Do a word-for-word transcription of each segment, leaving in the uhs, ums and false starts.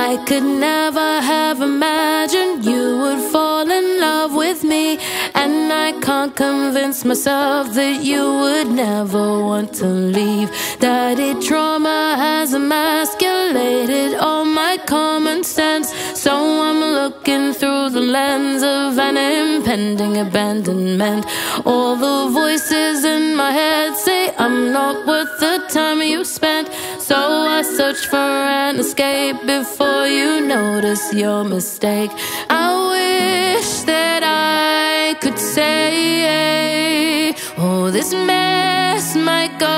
I could never have imagined you would fall in love with me, and I can't convince myself that you would never want to leave. Daddy trauma has emasculated all my common sense, so I'm looking through the lens of an impending abandonment. All the voices in my head say I'm not worth the time you spent, so I search for an escape before you notice your mistake. I wish that I could say, oh, this mess might go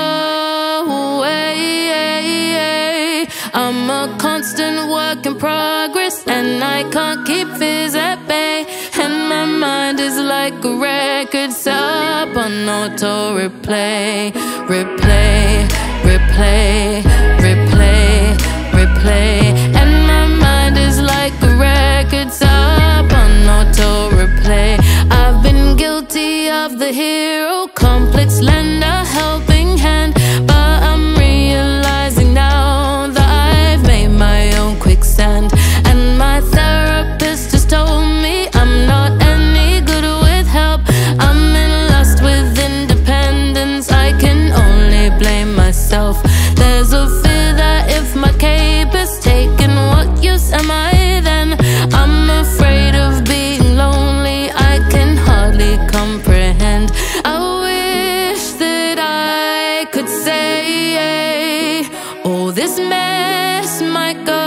away. I'm a constant work in progress, and I can't keep fears at bay. And my mind is like a record set up on auto replay. Replay, replay, replay, replay. And my mind is like a record set up on auto replay. I've been guilty of the hero complex, lend a helping hand, but I'm realizing now that I've made my own quicksand. And my therapist just told me I'm not any good with help. I'm in lust with independence, I can only blame myself. There's a fear that if my cape is taken, what use am I then? I'm afraid of being lonely, I can hardly comprehend. I wish that I could say, oh, this mess might go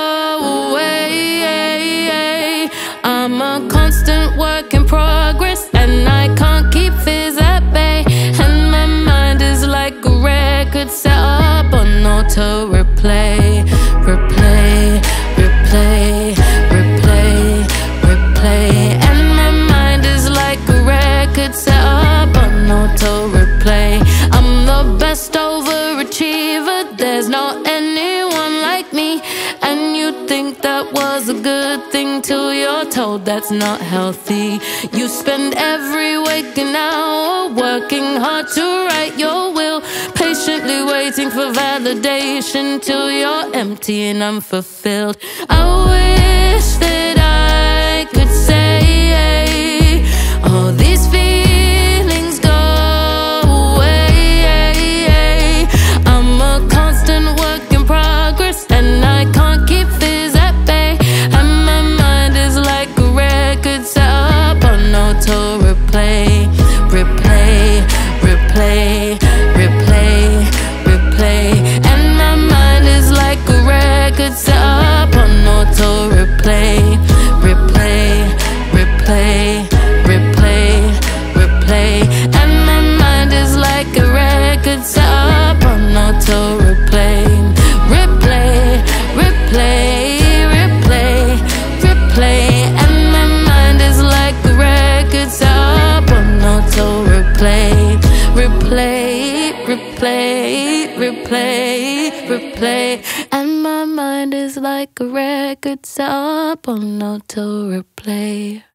away. I'm a constant work in progress, and I can't keep fears at bay. And my mind is like a record set up on auto replay. Replay, replay, replay, replay. And my mind is like a record set up on auto replay. I'm the best overachiever, there's not anyone like me. And you think that was a good thing till you're told that's not healthy. You spend every waking hour working hard to write your will, patiently waiting for validation till you're empty and unfulfilled. I wish that I could say, oh, these feelings go away. I'm a constant work in progress, and I can't keep fears at bay. And my mind is like a record set up on auto replay. Replay, replay, replay, replay. And my mind is like a record set up on auto replay. Replay, replay, replay, replay. And my mind is like a record set up on auto replay. Replay, replay, replay, replay. And my mind is like a record set up on auto replay. Replay, replay, replay, replay. And my mind is like a record set up on auto replay.